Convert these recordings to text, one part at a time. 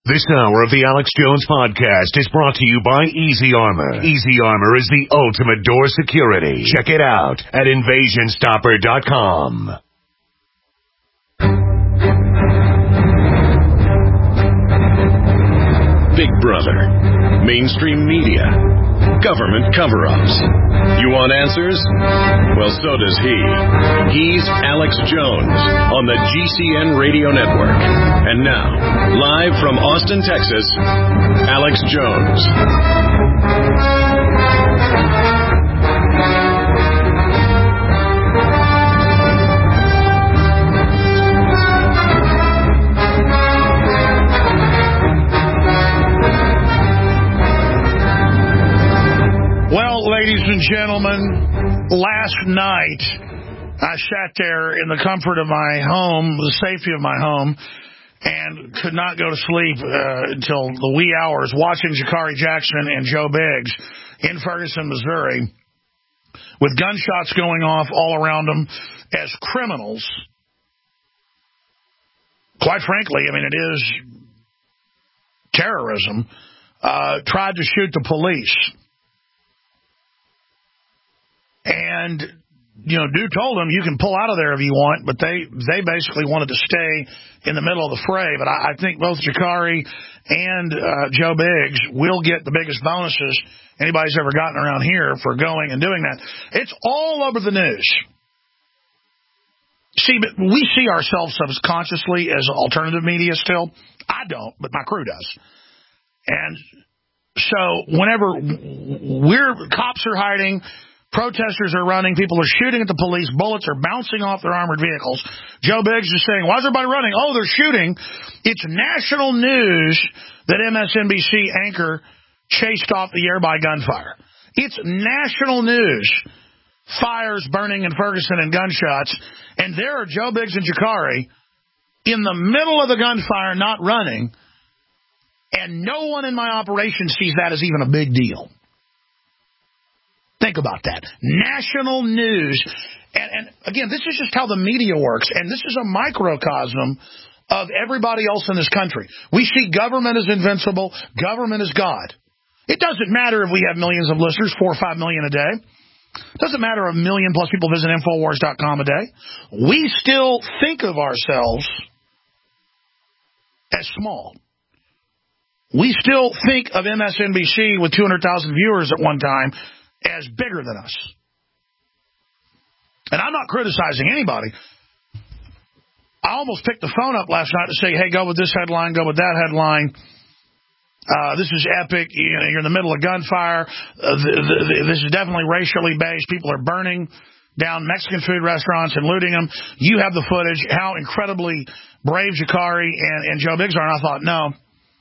This hour of the Alex Jones Podcast is brought to you by Easy Armor. Easy Armor is the ultimate door security. Check it out at InvasionStopper.com. Big Brother, mainstream media, government cover-ups. You want answers? Well, so does he. He's Alex Jones on the GCN Radio Network. And now, live from Austin, Texas, Alex Jones. Ladies and gentlemen, last night I sat there in the comfort of my home, the safety of my home, and could not go to sleep until the wee hours watching Jakari Jackson and Joe Biggs in Ferguson, Missouri, with gunshots going off all around them as criminals. Quite frankly, I mean, it is terrorism. Tried to shoot the police. And, dude told them you can pull out of there if you want, but they basically wanted to stay in the middle of the fray. But I think both Jakari and Joe Biggs will get the biggest bonuses anybody's ever gotten around here for going and doing that. It's all over the news. See, but we see ourselves subconsciously as alternative media still. I don't, but my crew does. And so whenever cops are hiding, protesters are running, people are shooting at the police, bullets are bouncing off their armored vehicles. Joe Biggs is saying, why is everybody running? Oh, they're shooting. It's national news that MSNBC anchor chased off the air by gunfire. It's national news. Fires burning in Ferguson and gunshots. And there are Joe Biggs and Jakari in the middle of the gunfire not running. And no one in my operation sees that as even a big deal. Think about that. National news. And again, this is just how the media works. And this is a microcosm of everybody else in this country. We see government as invincible. Government is God. It doesn't matter if we have millions of listeners, 4 or 5 million a day. It doesn't matter if 1 million plus people visit Infowars.com a day. We still think of ourselves as small. We still think of MSNBC with 200,000 viewers at one time as bigger than us. And I'm not criticizing anybody. I almost picked the phone up last night to say, hey, go with this headline, go with that headline. This is epic. You're in the middle of gunfire. This is definitely racially based. People are burning down Mexican food restaurants and looting them. You have the footage. How incredibly brave Jakari and Joe Biggs are. And I thought, no.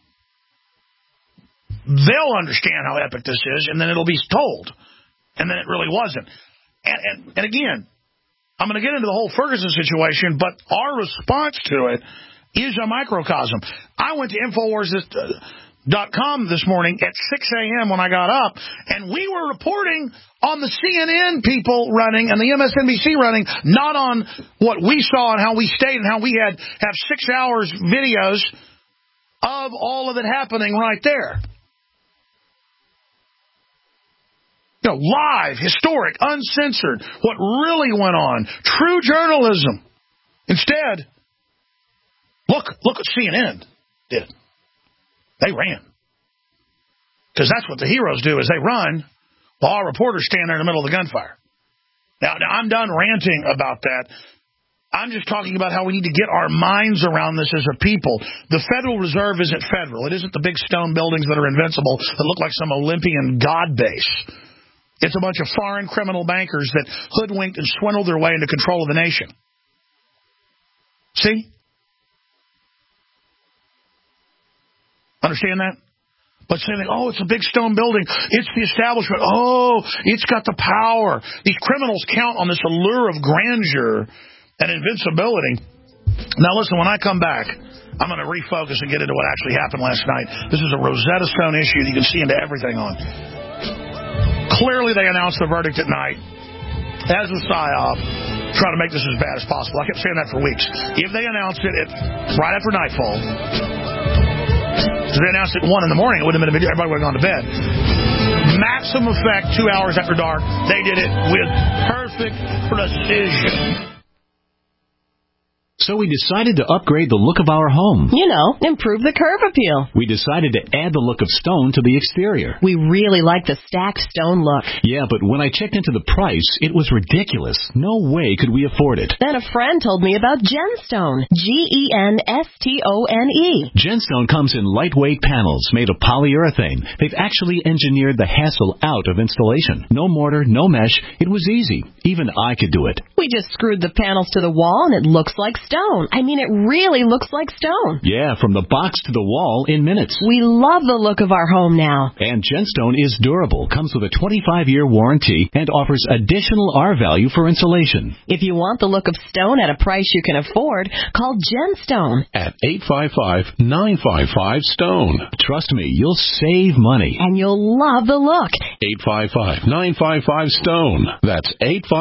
They'll understand how epic this is, and then it'll be told. And then it really wasn't. And again, I'm going to get into the whole Ferguson situation, but our response to it is a microcosm. I went to Infowars.com this morning at 6 a.m. when I got up, and we were reporting on the CNN people running and the MSNBC running, not on what we saw and how we stayed and how we have 6 hours videos of all of it happening right there. Live, historic, uncensored, what really went on, true journalism. Instead, look what CNN did. They ran. Because that's what the heroes do, is they run while our reporters stand there in the middle of the gunfire. Now I'm done ranting about that. I'm just talking about how we need to get our minds around this as a people. The Federal Reserve isn't federal. It isn't the big stone buildings that are invincible that look like some Olympian god base. It's a bunch of foreign criminal bankers that hoodwinked and swindled their way into control of the nation. See? Understand that? But saying, oh, it's a big stone building. It's the establishment. Oh, it's got the power. These criminals count on this allure of grandeur and invincibility. Now, listen, when I come back, I'm going to refocus and get into what actually happened last night. This is a Rosetta Stone issue that you can see into everything on. Clearly, they announced the verdict at night as a psyop, trying to make this as bad as possible. I kept saying that for weeks. If they announced it right after nightfall, Because they announced it at 1 in the morning. It wouldn't have been a big deal. Everybody would have gone to bed. Maximum effect, 2 hours after dark. They did it with perfect precision. So we decided to upgrade the look of our home. You know, improve the curb appeal. We decided to add the look of stone to the exterior. We really like the stacked stone look. Yeah, but when I checked into the price, it was ridiculous. No way could we afford it. Then a friend told me about Genstone. Genstone. Genstone comes in lightweight panels made of polyurethane. They've actually engineered the hassle out of installation. No mortar, no mesh. It was easy. Even I could do it. We just screwed the panels to the wall and it looks like stone. I mean, it really looks like stone. Yeah, from the box to the wall in minutes. We love the look of our home now. And Genstone is durable, comes with a 25-year warranty, and offers additional R-value for insulation. If you want the look of stone at a price you can afford, call Genstone. At 855-955-STONE. Trust me, you'll save money. And you'll love the look. 855-955-STONE. That's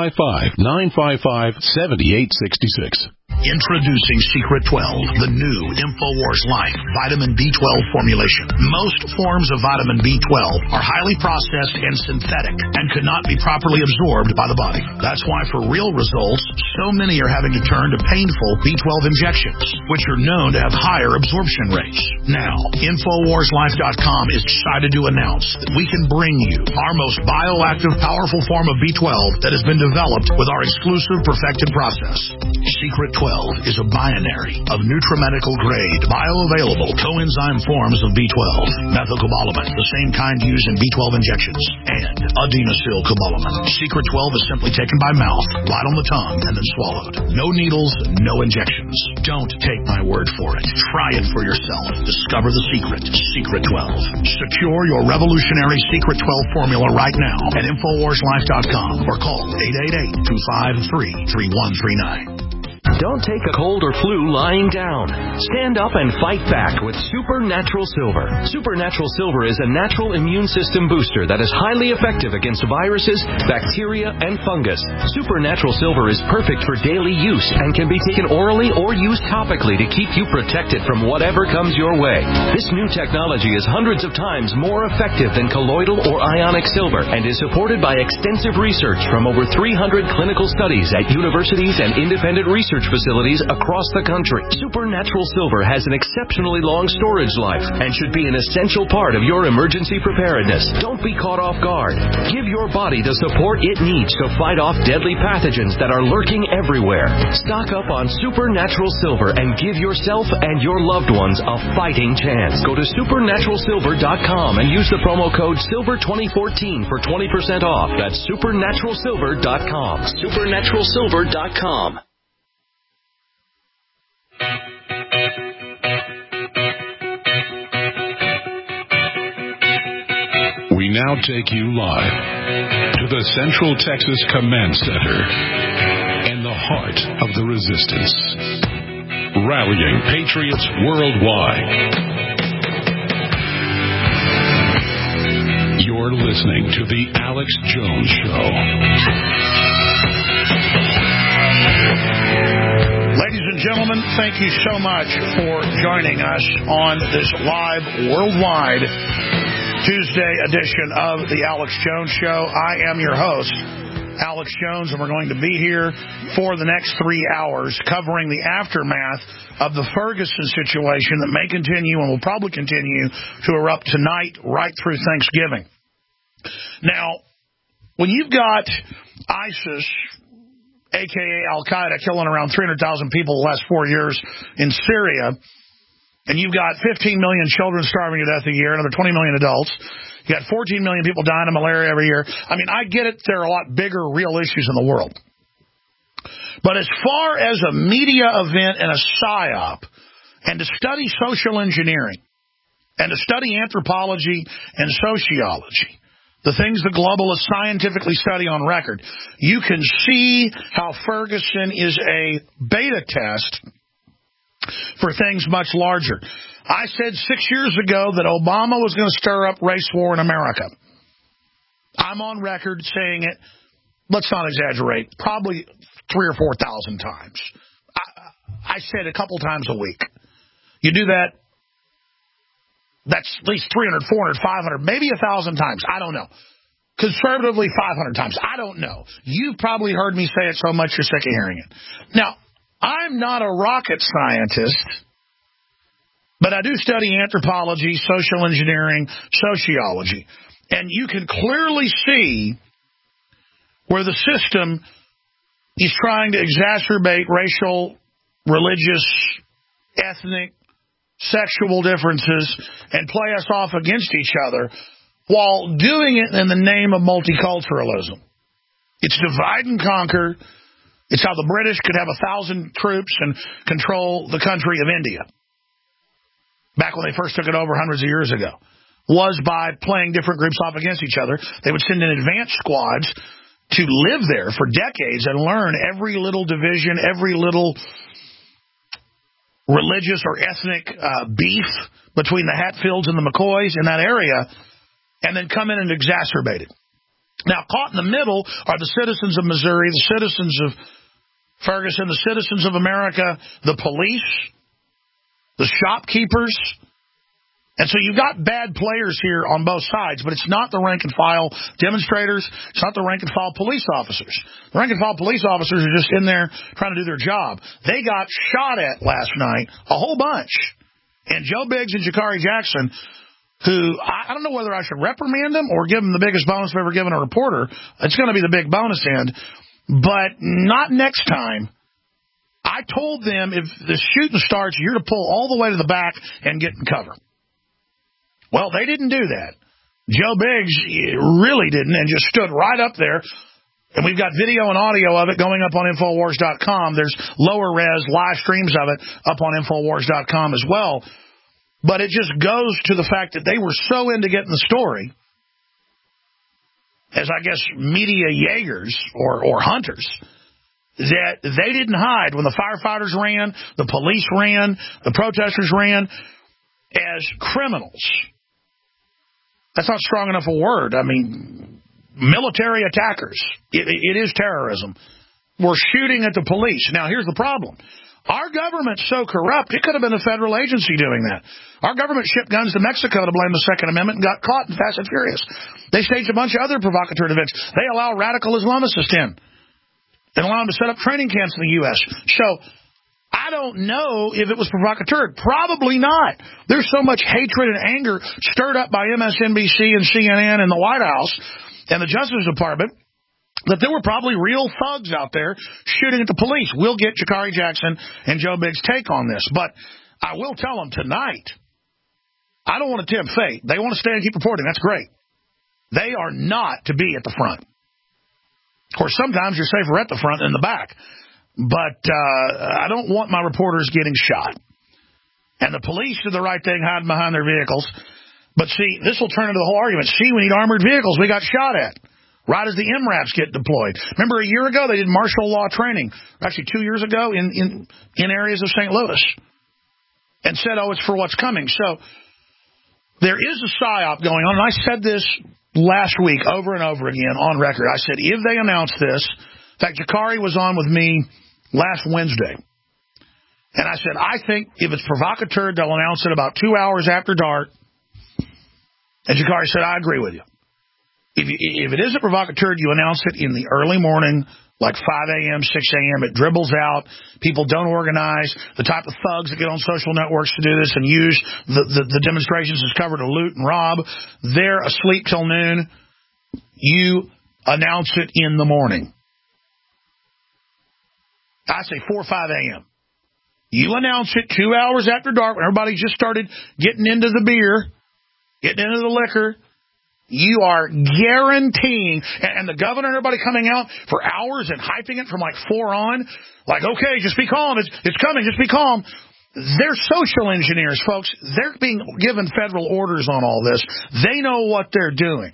855-955-7866. Introducing Secret 12, the new InfoWars Life Vitamin B12 formulation. Most forms of vitamin B12 are highly processed and synthetic and could not be properly absorbed by the body. That's why for real results, so many are having to turn to painful B12 injections, which are known to have higher absorption rates. Now, InfoWarsLife.com is excited to announce that we can bring you our most bioactive, powerful form of B12 that has been developed with our exclusive perfected process. Secret 12 is a binary of nutramedical-grade, bioavailable coenzyme forms of B12, methylcobalamin, the same kind used in B12 injections, and adenosylcobalamin. Secret 12 is simply taken by mouth, right on the tongue, and then swallowed. No needles, no injections. Don't take my word for it. Try it for yourself. Discover the secret. Secret 12. Secure your revolutionary Secret 12 formula right now at InfoWarsLife.com or call 888-253-3139. Don't take a cold or flu lying down. Stand up and fight back with Supernatural Silver. Supernatural Silver is a natural immune system booster that is highly effective against viruses, bacteria, and fungus. Supernatural Silver is perfect for daily use and can be taken orally or used topically to keep you protected from whatever comes your way. This new technology is hundreds of times more effective than colloidal or ionic silver and is supported by extensive research from over 300 clinical studies at universities and independent research facilities across the country. Supernatural Silver has an exceptionally long storage life and should be an essential part of your emergency preparedness. Don't be caught off guard. Give your body the support it needs to fight off deadly pathogens that are lurking everywhere. Stock up on Supernatural Silver and give yourself and your loved ones a fighting chance. Go to supernaturalsilver.com and use the promo code SILVER2014 for 20% off. That's supernaturalsilver.com. Supernaturalsilver.com. We now take you live to the Central Texas Command Center in the heart of the resistance. Rallying patriots worldwide. You're listening to The Alex Jones Show. Ladies and gentlemen, thank you so much for joining us on this live worldwide Tuesday edition of the Alex Jones Show. I am your host, Alex Jones, and we're going to be here for the next 3 hours covering the aftermath of the Ferguson situation that may continue and will probably continue to erupt tonight right through Thanksgiving. Now, when you've got ISIS, a.k.a. Al-Qaeda, killing around 300,000 people the last 4 years in Syria, and you've got 15 million children starving to death a year, another 20 million adults, you got 14 million people dying of malaria every year. I mean, I get it. There are a lot bigger real issues in the world. But as far as a media event and a psyop, and to study social engineering, and to study anthropology and sociology, the things the globalists scientifically study on record, you can see how Ferguson is a beta test for things much larger. I said 6 years ago that Obama was going to stir up race war in America. I'm on record saying it, let's not exaggerate, probably 3,000 or 4,000 times. I said it a couple times a week. You do that That's at least 300, 400, 500, maybe 1,000 times. I don't know. Conservatively, 500 times. I don't know. You've probably heard me say it so much you're sick of hearing it. Now, I'm not a rocket scientist, but I do study anthropology, social engineering, sociology. And you can clearly see where the system is trying to exacerbate racial, religious, ethnic, sexual differences and play us off against each other while doing it in the name of multiculturalism. It's divide and conquer. It's how the British could have 1,000 troops and control the country of India back when they first took it over hundreds of years ago, was by playing different groups off against each other. They would send in advance squads to live there for decades and learn every little division, every little religious or ethnic beef between the Hatfields and the McCoys in that area, and then come in and exacerbate it. Now, caught in the middle are the citizens of Missouri, the citizens of Ferguson, the citizens of America, the police, the shopkeepers. And so you've got bad players here on both sides, but it's not the rank-and-file demonstrators. It's not the rank-and-file police officers. The rank-and-file police officers are just in there trying to do their job. They got shot at last night, a whole bunch. And Joe Biggs and Jakari Jackson, who I don't know whether I should reprimand them or give them the biggest bonus I've ever given a reporter. It's going to be the big bonus end, but not next time. I told them if the shooting starts, you're to pull all the way to the back and get in cover. Well, they didn't do that. Joe Biggs really didn't and just stood right up there. And we've got video and audio of it going up on Infowars.com. There's lower res live streams of it up on Infowars.com as well. But it just goes to the fact that they were so into getting the story, as I guess media Jaegers or hunters, that they didn't hide when the firefighters ran, the police ran, the protesters ran as criminals. That's not strong enough a word. I mean, military attackers. It is terrorism. We're shooting at the police. Now, here's the problem. Our government's so corrupt, it could have been a federal agency doing that. Our government shipped guns to Mexico to blame the Second Amendment and got caught in Fast and Furious. They staged a bunch of other provocateur events. They allow radical Islamicists in and allow them to set up training camps in the U.S. So I don't know if it was provocateur. Probably not. There's so much hatred and anger stirred up by MSNBC and CNN and the White House and the Justice Department that there were probably real thugs out there shooting at the police. We'll get Jakari Jackson and Joe Biggs' take on this. But I will tell them tonight, I don't want to tempt fate. They want to stay and keep reporting. That's great. They are not to be at the front. Of course, sometimes you're safer at the front than the back. But I don't want my reporters getting shot. And the police did the right thing, hiding behind their vehicles. But see, this will turn into the whole argument. See, we need armored vehicles. We got shot at. Right as the MRAPs get deployed. Remember a year ago, they did martial law training. Actually, 2 years ago in areas of St. Louis. And said, oh, it's for what's coming. So there is a PSYOP going on. And I said this last week over and over again on record. I said, if they announce this, in fact, Jakari was on with me last Wednesday. And I said, I think if it's provocateur, they'll announce it about 2 hours after dark. And Jakari said, I agree with you. If it isn't provocateur, you announce it in the early morning, like 5 a.m., 6 a.m. It dribbles out. People don't organize. The type of thugs that get on social networks to do this and use the demonstrations as cover to loot and rob, they're asleep till noon. You announce it in the morning. I say 4 or 5 a.m. You announce it 2 hours after dark when everybody just started getting into the beer, getting into the liquor. You are guaranteeing, and the governor and everybody coming out for hours and hyping it from like 4 on, like, okay, just be calm. It's coming. Just be calm. They're social engineers, folks. They're being given federal orders on all this. They know what they're doing.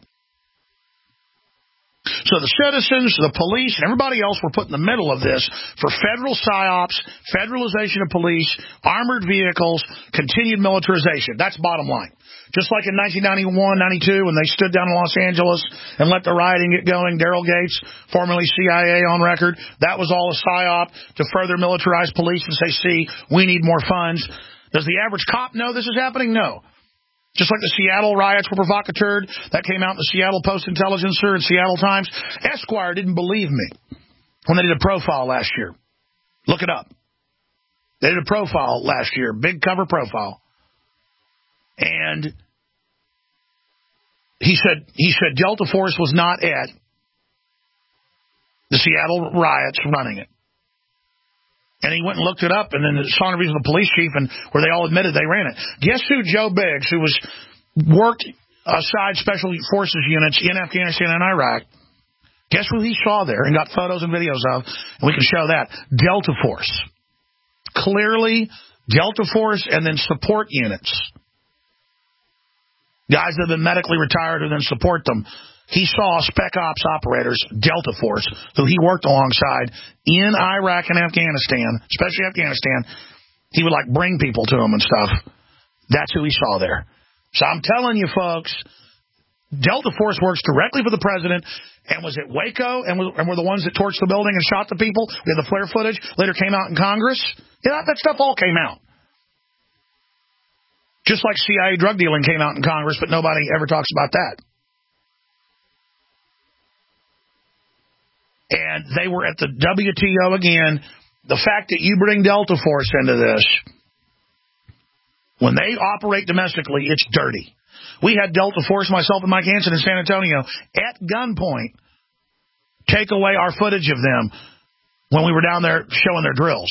So the citizens, the police, and everybody else were put in the middle of this for federal PSYOPs, federalization of police, armored vehicles, continued militarization. That's bottom line. Just like in 1991, 92, when they stood down in Los Angeles and let the rioting get going, Daryl Gates, formerly CIA on record, that was all a PSYOP to further militarize police and say, see, we need more funds. Does the average cop know this is happening? No. Just like the Seattle riots were provocateur, that came out in the Seattle Post-Intelligencer and Seattle Times. Esquire didn't believe me when they did a profile last year. Look it up. They did a profile last year, big cover profile. And he said Delta Force was not at the Seattle riots running it. And he went and looked it up, and then saw interviews with the police chief, and where they all admitted they ran it. Guess who Joe Biggs, who worked aside special forces units in Afghanistan and Iraq, guess who he saw there and got photos and videos of, and we can show that? Delta Force. Clearly, Delta Force and then support units. Guys that have been medically retired and then support them. He saw Spec Ops operators, Delta Force, who he worked alongside in Iraq and Afghanistan, especially Afghanistan. He would, bring people to them and stuff. That's who he saw there. So I'm telling you, folks, Delta Force works directly for the president and was at Waco and were the ones that torched the building and shot the people. We had the flare footage. Later came out in Congress. Yeah, that stuff all came out. Just like CIA drug dealing came out in Congress, but nobody ever talks about that. And they were at the WTO again. The fact that you bring Delta Force into this, when they operate domestically, it's dirty. We had Delta Force, myself and Mike Hansen in San Antonio, at gunpoint, take away our footage of them when we were down there showing their drills.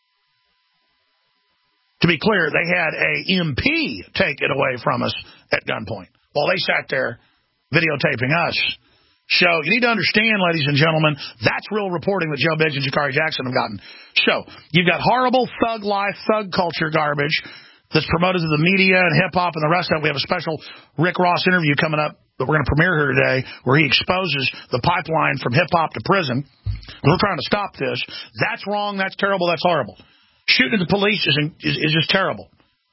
To be clear, they had a MP take it away from us at gunpoint while they sat there videotaping us. So you need to understand, ladies and gentlemen, that's real reporting that Joe Biggs and Jakari Jackson have gotten. So you've got horrible thug life, thug culture garbage that's promoted to the media and hip-hop and the rest of it. We have a special Rick Ross interview coming up that we're going to premiere here today where he exposes the pipeline from hip-hop to prison. We're trying to stop this. That's wrong. That's terrible. That's horrible. Shooting at the police is just terrible.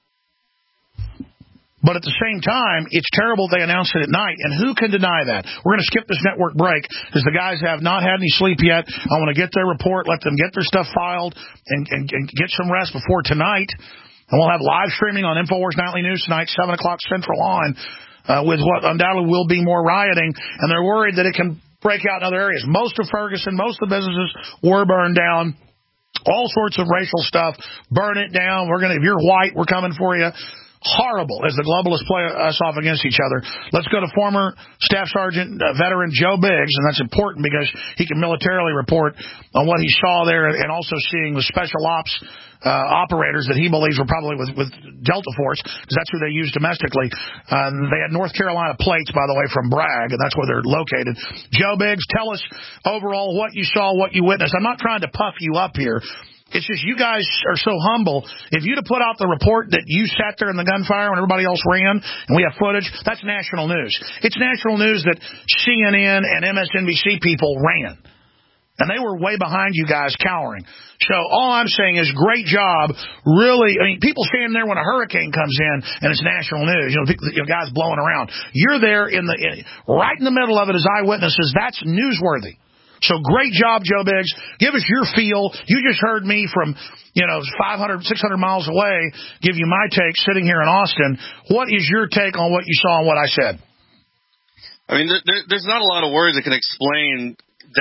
But at the same time, it's terrible they announced it at night, and who can deny that? We're going to skip this network break because the guys have not had any sleep yet. I want to get their report, let them get their stuff filed, and get some rest before tonight. And we'll have live streaming on InfoWars Nightly News tonight, 7 o'clock Central on, with what undoubtedly will be more rioting, and they're worried that it can break out in other areas. Most of Ferguson, most of the businesses were burned down. All sorts of racial stuff. Burn it down. If you're white, we're coming for you. Horrible as the globalists play us off against each other. Let's go to former Staff Sergeant veteran Joe Biggs, and that's important because he can militarily report on what he saw there and also seeing the special ops operators that he believes were probably with Delta Force, because that's who they use domestically. They had North Carolina plates, by the way, from Bragg, and that's where they're located. Joe Biggs, tell us overall what you saw, what you witnessed. I'm not trying to puff you up here. It's just you guys are so humble. If you'd have put out the report that you sat there in the gunfire when everybody else ran, and we have footage, that's national news. It's national news that CNN and MSNBC people ran. And they were way behind you guys cowering. So all I'm saying is great job. Really, people standing there when a hurricane comes in and it's national news. Guys blowing around. You're there right in the middle of it as eyewitnesses. That's newsworthy. So great job, Joe Biggs. Give us your feel. You just heard me from, 500, 600 miles away give you my take sitting here in Austin. What is your take on what you saw and what I said? There's not a lot of words that can explain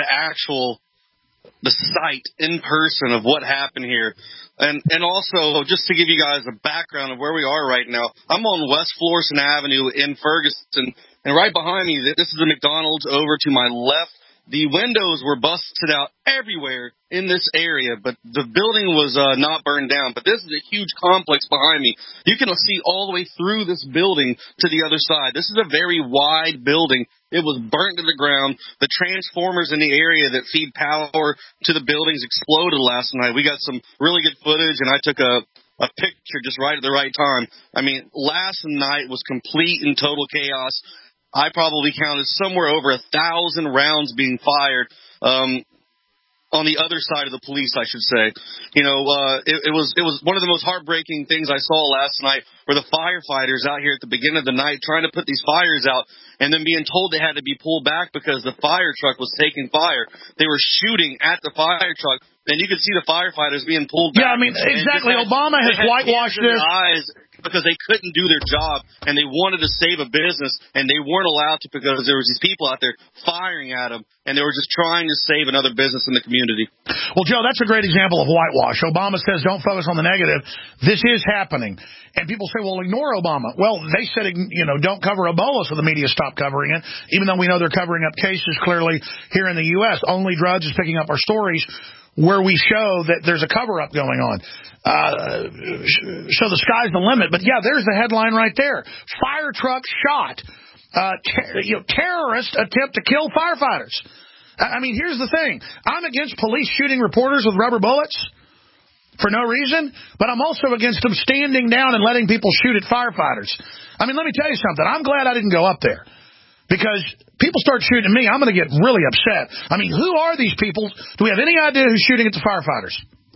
the site in person of what happened here. And also, just to give you guys a background of where we are right now, I'm on West Florissant Avenue in Ferguson, and right behind me, this is a McDonald's over to my left. The windows were busted out everywhere in this area, but the building was not burned down. But this is a huge complex behind me. You can see all the way through this building to the other side. This is a very wide building. It was burnt to the ground. The transformers in the area that feed power to the buildings exploded last night. We got some really good footage, and I took a picture just right at the right time. Last night was complete and total chaos. I probably counted somewhere over 1,000 rounds being fired on the other side of the police, I should say. It was one of the most heartbreaking things I saw last night were the firefighters out here at the beginning of the night trying to put these fires out and then being told they had to be pulled back because the fire truck was taking fire. They were shooting at the fire truck, and you could see the firefighters being pulled back. Yeah, exactly. Obama has whitewashed this. because they couldn't do their job and they wanted to save a business and they weren't allowed to because there was these people out there firing at them and they were just trying to save another business in the community. Well, Joe, that's a great example of whitewash. Obama says don't focus on the negative. This is happening. And people say, well, ignore Obama. Well, they said, don't cover Ebola, so the media stopped covering it, even though we know they're covering up cases clearly here in the U.S. Only Drudge is picking up our stories where we show that there's a cover-up going on. So the sky's the limit. But, yeah, there's the headline right there. Fire truck shot. Terrorists attempt to kill firefighters. I mean, here's the thing. I'm against police shooting reporters with rubber bullets for no reason, but I'm also against them standing down and letting people shoot at firefighters. I mean, let me tell you something. I'm glad I didn't go up there. Because people start shooting at me, I'm going to get really upset. I mean, who are these people? Do we have any idea who's shooting at the firefighters?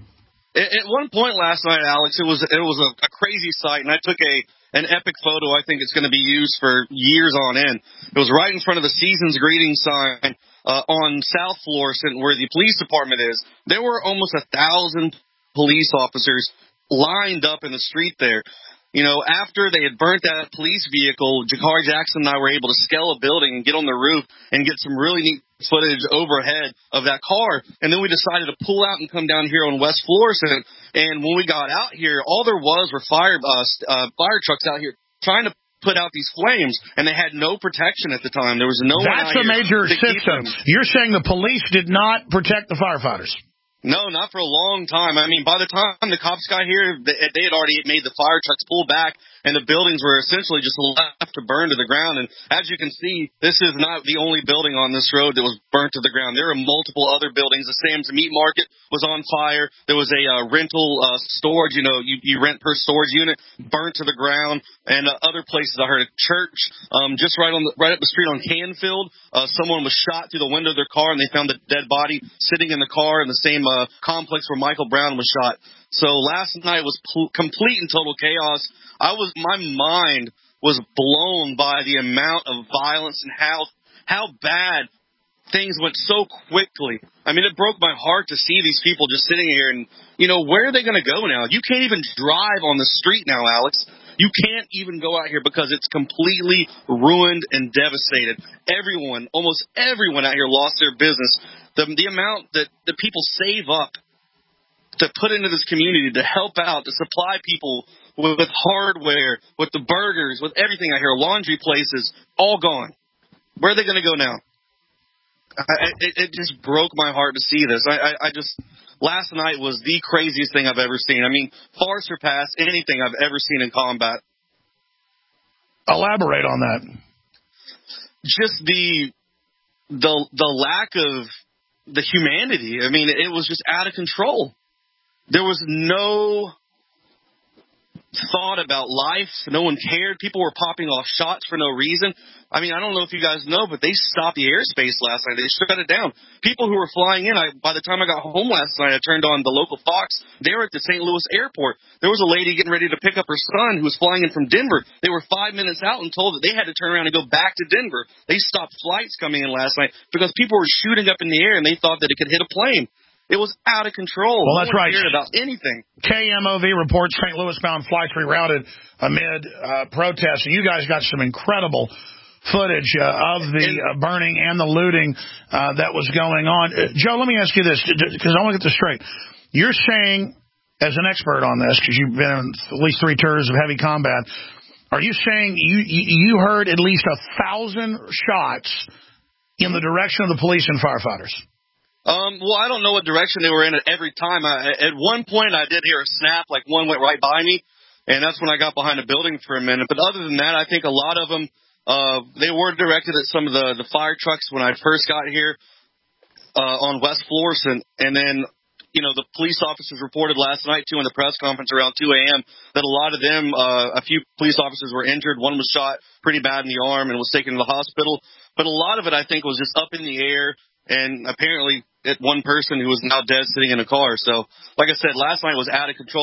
At one point last night, Alex, it was a crazy sight, and I took an epic photo. I think it's going to be used for years on end. It was right in front of the Seasons Greeting sign on South Florissant, where the police department is. There were almost 1,000 police officers lined up in the street there. After they had burnt that police vehicle, Jakari Jackson and I were able to scale a building and get on the roof and get some really neat footage overhead of that car. And then we decided to pull out and come down here on West Florissant. And when we got out here, all there were fire trucks out here trying to put out these flames, and they had no protection at the time. There was no one out here. That's a major system. You're saying the police did not protect the firefighters. No, not for a long time. I mean, by the time the cops got here, they had already made the fire trucks pull back, and the buildings were essentially just left to burn to the ground. And as you can see, this is not the only building on this road that was burnt to the ground. There are multiple other buildings. The Sam's Meat Market was on fire. There was a rental storage, you rent per storage unit, burnt to the ground. And other places, I heard a church just right up the street on Canfield. Someone was shot through the window of their car, and they found a dead body sitting in the car in the same complex where Michael Brown was shot. So last night was complete and total chaos. My mind was blown by the amount of violence and how bad things went so quickly. I mean, it broke my heart to see these people just sitting here and, where are they going to go now? You can't even drive on the street now, Alex. You can't even go out here because it's completely ruined and devastated. Almost everyone out here lost their business. The amount that the people save up to put into this community to help out, to supply people with hardware, with the burgers, with everything out here, laundry places, all gone. Where are they going to go now? It just broke my heart to see this. Last night was the craziest thing I've ever seen. I mean, far surpassed anything I've ever seen in combat. Elaborate on that. Just the lack of the humanity. I mean, it was just out of control. There was no thought about life. No one cared. People were popping off shots for no reason. I mean, I don't know if you guys know, but they stopped the airspace last night. They shut it down. People who were flying in, by the time I got home last night, I turned on the local Fox. They were at the St. Louis airport. There was a lady getting ready to pick up her son who was flying in from Denver. They were 5 minutes out and told that they had to turn around and go back to Denver. They stopped flights coming in last night because people were shooting up in the air and they thought that it could hit a plane. It was out of control. Well, that's right. Cared about anything. KMOV reports St. Louis-bound flights rerouted amid protests. And you guys got some incredible footage of the burning and the looting that was going on. Joe, let me ask you this, because I want to get this straight. You're saying, as an expert on this, because you've been on at least 3 tours of heavy combat, are you saying you heard at least 1,000 shots in the direction of the police and firefighters? Well, I don't know what direction they were in at every time. At one point, I did hear a snap, like one went right by me, and that's when I got behind a building for a minute. But other than that, I think a lot of them, they were directed at some of the fire trucks when I first got here on West Florissant. And then, the police officers reported last night, too, in the press conference around 2 a.m., that a lot of them, a few police officers were injured. One was shot pretty bad in the arm and was taken to the hospital. But a lot of it, I think, was just up in the air. And apparently, one person who was now dead sitting in a car. So, like I said, last night was out of control.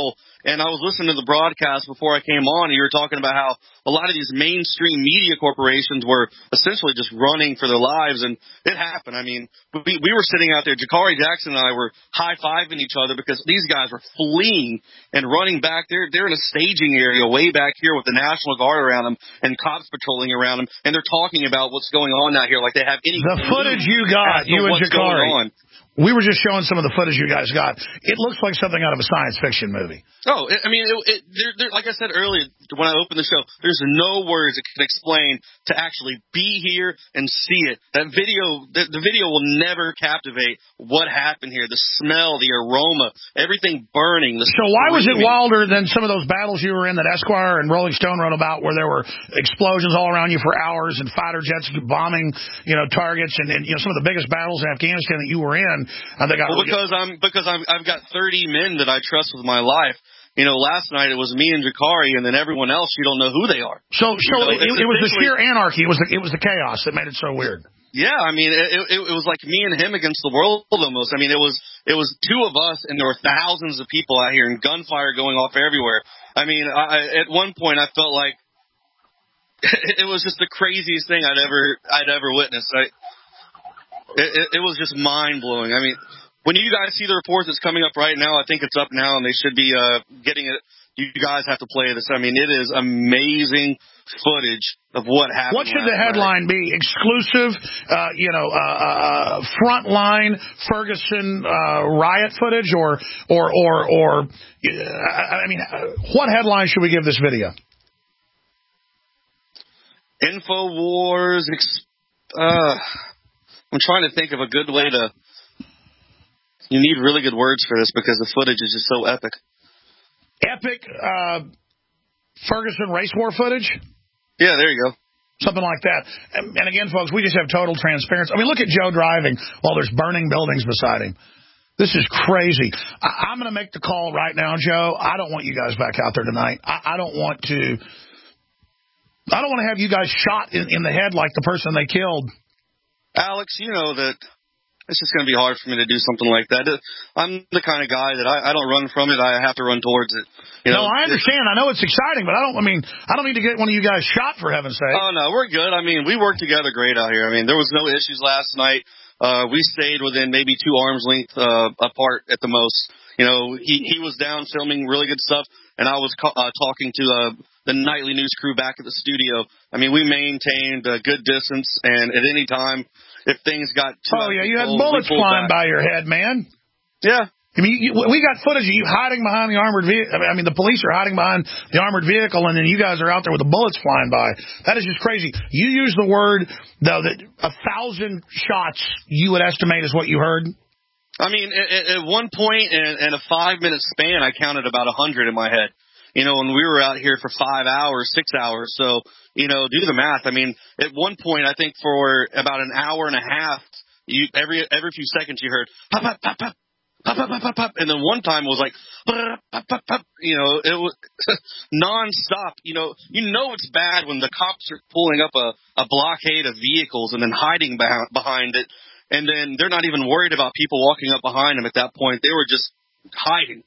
And I was listening to the broadcast before I came on, and you were talking about how a lot of these mainstream media corporations were essentially just running for their lives, and it happened. I mean, we were sitting out there, Jakari Jackson and I were high-fiving each other because these guys were fleeing and running back. They're in a staging area way back here with the National Guard around them and cops patrolling around them, and they're talking about what's going on out here like they have any The footage you got, you and Jakari. We were just showing some of the footage you guys got. It looks like something out of a science fiction movie. Oh, I mean, like I said earlier when I opened the show, there's no words that can explain to actually be here and see it. That video, the video will never captivate what happened here. The smell, the aroma, everything burning. So why was it wilder than some of those battles you were in that Esquire and Rolling Stone wrote about, where there were explosions all around you for hours and fighter jets bombing, targets, and some of the biggest battles in Afghanistan that you were in? Because I've got 30 men that I trust with my life. Last night it was me and Jakari, and then everyone else, you don't know who they are. So it was the sheer anarchy. It was the chaos that made it so weird. Yeah, I mean, it was like me and him against the world almost. I mean, it was two of us, and there were thousands of people out here, and gunfire going off everywhere. I mean, at one point I felt like it was just the craziest thing I'd ever witnessed. It was just mind-blowing. I mean, when you guys see the report that's coming up right now, I think it's up now, and they should be getting it. You guys have to play this. I mean, it is amazing footage of what happened. What should the headline be? Exclusive, frontline Ferguson riot footage, or I mean, what headline should we give this video? InfoWars. I'm trying to think of a good way to. You need really good words for this because the footage is just so epic. Epic Ferguson race war footage? Yeah, there you go. Something like that. And again, folks, we just have total transparency. I mean, look at Joe driving while there's burning buildings beside him. This is crazy. I'm going to make the call right now, Joe. I don't want you guys back out there tonight. I don't want to have you guys shot in the head like the person they killed. Alex, you know that it's just going to be hard for me to do something like that. I'm the kind of guy that I don't run from it. I have to run towards it. No, I understand. I know it's exciting, but I don't need to get one of you guys shot, for heaven's sake. Oh, no, we're good. I mean, we work together great out here. I mean, there was no issues last night. We stayed within maybe 2 arms length apart at the most. He was down filming really good stuff, and I was talking to the nightly news crew back at the studio. I mean, we maintained a good distance, and at any time, if things got too out of control, you had bullets flying by your head, man. Yeah. I mean, we got footage of you hiding behind the armored vehicle. I mean, the police are hiding behind the armored vehicle, and then you guys are out there with the bullets flying by. That is just crazy. You used the word, though, that 1,000 shots you would estimate is what you heard. I mean, at one point in a 5-minute span, I counted about 100 in my head. When we were out here for 5 hours, 6 hours. So, do the math. I mean, at one point, I think for about an hour and a half, every few seconds you heard pop, pop, pop, pop, pop, pop, pop, pop, and then one time it was like pop, pop, pop. It was nonstop. It's bad when the cops are pulling up a blockade of vehicles and then hiding behind it, and then they're not even worried about people walking up behind them at that point. They were just hiding.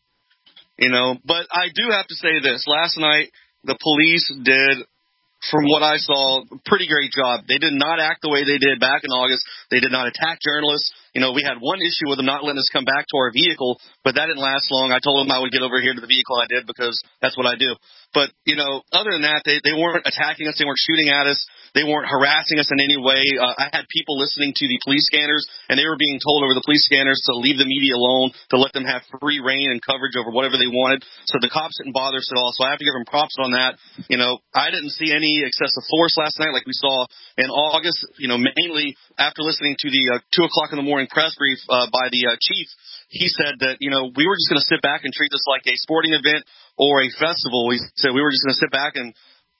But I do have to say this. Last night, the police did, from what I saw, a pretty great job. They did not act the way they did back in August. They did not attack journalists. We had one issue with them not letting us come back to our vehicle, but that didn't last long. I told them I would get over here to the vehicle. I did because that's what I do. But, other than that, they weren't attacking us. They weren't shooting at us. They weren't harassing us in any way. I had people listening to the police scanners, and they were being told over the police scanners to leave the media alone, to let them have free reign and coverage over whatever they wanted. So the cops didn't bother us at all. So I have to give them props on that. I didn't see any excessive force last night like we saw in August, mainly after listening to the 2 o'clock in the morning press brief by the chief. He said that, we were just going to sit back and treat this like a sporting event or a festival. He said we were just going to sit back and,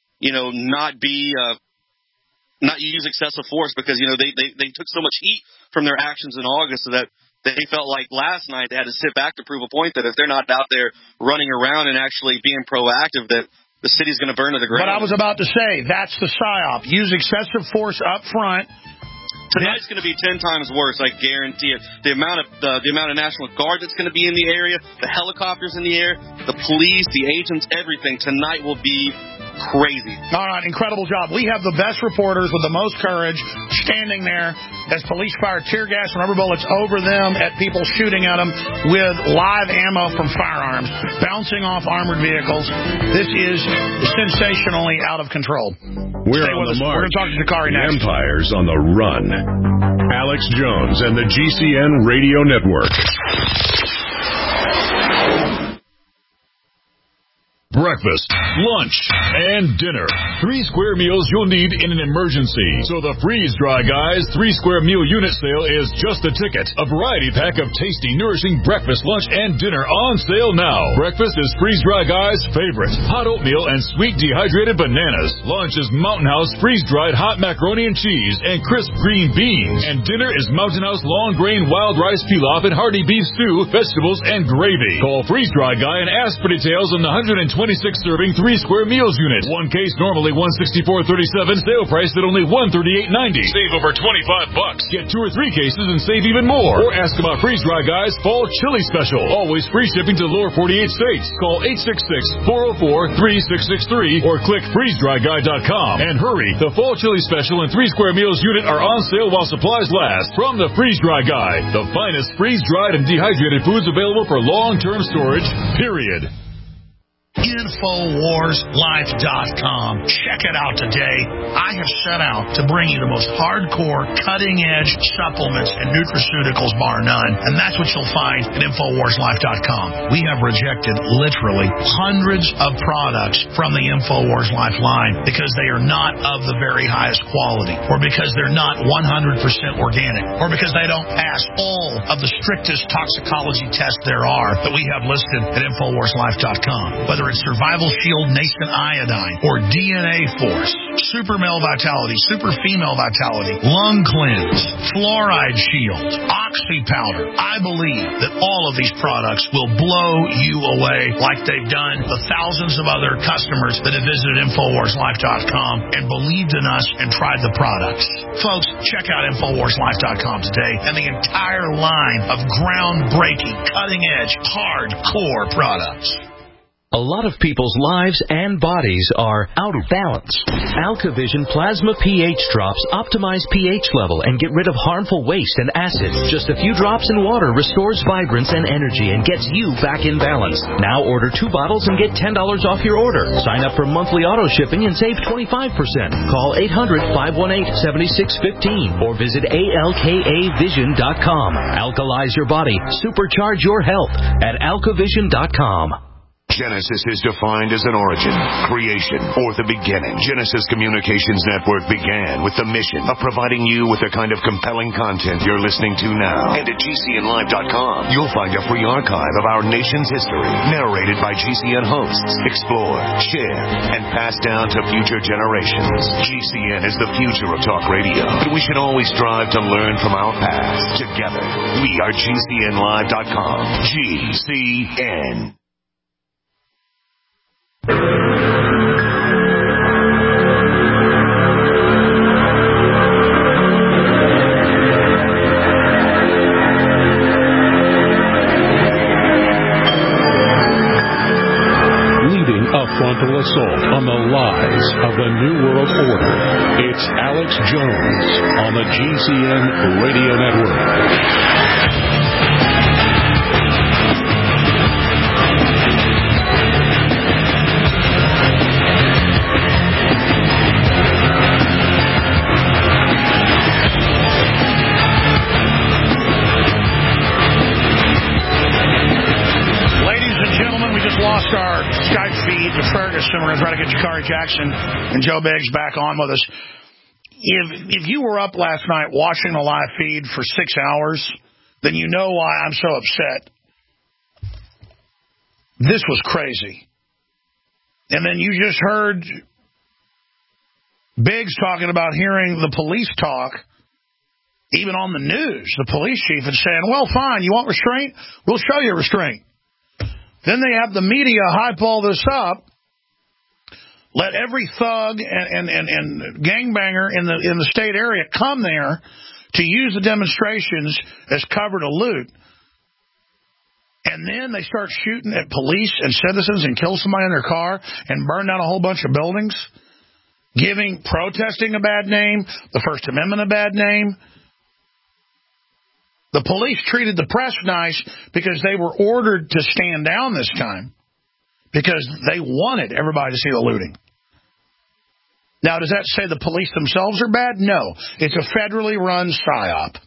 not use excessive force because, they took so much heat from their actions in August that they felt like last night they had to sit back to prove a point that if they're not out there running around and actually being proactive, that the city's going to burn to the ground. But I was about to say, that's the PSYOP. Use excessive force up front Tonight's going to be 10 times worse, I guarantee it. The amount of National Guard that's going to be in the area, the helicopters in the air, the police, the agents, everything. Tonight will be crazy. All right, incredible job. We have the best reporters with the most courage standing there as police fire tear gas and rubber bullets over them at people shooting at them with live ammo from firearms, bouncing off armored vehicles. This is sensationally out of control. We're on the march. We're going to talk to Dakari next. Empire's on the run. Alex Jones and the GCN Radio Network. Breakfast, lunch, and dinner. 3 square meals you'll need in an emergency. So the Freeze Dry Guys 3 square meal unit sale is just a ticket. A variety pack of tasty, nourishing breakfast, lunch, and dinner on sale now. Breakfast is Freeze Dry Guys' favorite. Hot oatmeal and sweet dehydrated bananas. Lunch is Mountain House freeze-dried hot macaroni and cheese and crisp green beans. And dinner is Mountain House long grain wild rice pilaf and hearty beef stew, vegetables, and gravy. Call Freeze Dry Guy and ask for details on the 126-serving 3 square meals unit. One case normally $164.37. Sale price at only $138.90. Save over $25. Get 2 or 3 cases and save even more. Or ask about Freeze Dry Guys Fall Chili Special. Always free shipping to lower 48 states. Call 866-404-3663 or click freezedryguy.com. And hurry, the Fall Chili Special and 3 square meals unit are on sale while supplies last. From the Freeze Dry Guy, the finest freeze-dried and dehydrated foods available for long-term storage, period. InfoWarsLife.com. Check it out today. I have set out to bring you the most hardcore, cutting-edge supplements and nutraceuticals, bar none. And that's what you'll find at InfoWarsLife.com. We have rejected literally hundreds of products from the InfoWars Life line because they are not of the very highest quality, or because they're not 100% organic, or because they don't pass all of the strictest toxicology tests there are that we have listed at InfoWarsLife.com. Whether it's Survival Shield Nascent Iodine or DNA Force, Super Male Vitality, Super Female Vitality, Lung Cleanse, Fluoride Shield, Oxy Powder, I believe that all of these products will blow you away like they've done the thousands of other customers that have visited InfoWarsLife.com and believed in us and tried the products. Folks, check out InfoWarsLife.com today and the entire line of groundbreaking, cutting-edge, hardcore products. A lot of people's lives and bodies are out of balance. AlkaVision Plasma pH drops optimize pH level and get rid of harmful waste and acid. Just a few drops in water restores vibrance and energy and gets you back in balance. Now order 2 bottles and get $10 off your order. Sign up for monthly auto shipping and save 25%. Call 800-518-7615 or visit alkavision.com. Alkalize your body. Supercharge your health at alkavision.com. Genesis is defined as an origin, creation, or the beginning. Genesis Communications Network began with the mission of providing you with the kind of compelling content you're listening to now. And at GCNlive.com, you'll find a free archive of our nation's history, narrated by GCN hosts, explored, shared, and passed down to future generations. GCN is the future of talk radio, but we should always strive to learn from our past. Together, we are GCNlive.com. GCN. Leading a frontal assault on the lies of the New World Order, it's Alex Jones on the GCN Radio Network. Our Skype feed to Ferguson. We're going to try to get Jakari Jackson and Joe Biggs back on with us. If you were up last night watching the live feed for 6 hours, then you know why I'm so upset. This was crazy. And then you just heard Biggs talking about hearing the police talk, even on the news. The police chief is saying, well, fine, you want restraint? We'll show you restraint. Then they have the media hype all this up, let every thug and gangbanger in the state area come there to use the demonstrations as cover to loot, and then they start shooting at police and citizens and kill somebody in their car and burn down a whole bunch of buildings, giving protesting a bad name, the First Amendment a bad name. The police treated the press nice because they were ordered to stand down this time because they wanted everybody to see the looting. Now, does that say the police themselves are bad? No. It's a federally run PSYOP.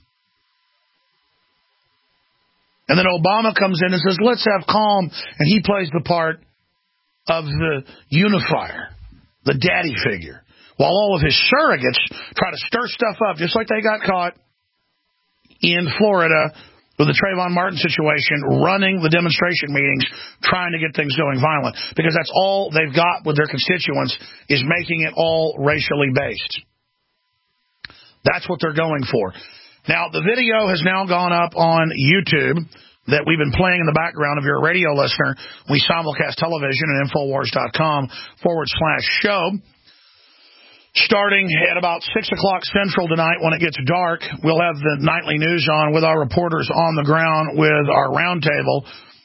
And then Obama comes in and says, let's have calm, and he plays the part of the unifier, the daddy figure, while all of his surrogates try to stir stuff up, just like they got caught in Florida with the Trayvon Martin situation, running the demonstration meetings, trying to get things going violent, because that's all they've got with their constituents, is making it all racially based. That's what they're going for. Now, the video has now gone up on YouTube that we've been playing in the background. If you're a radio listener, we simulcast television at Infowars.com/show. Starting at about 6 o'clock Central tonight when it gets dark, we'll have the nightly news on with our reporters on the ground with our roundtable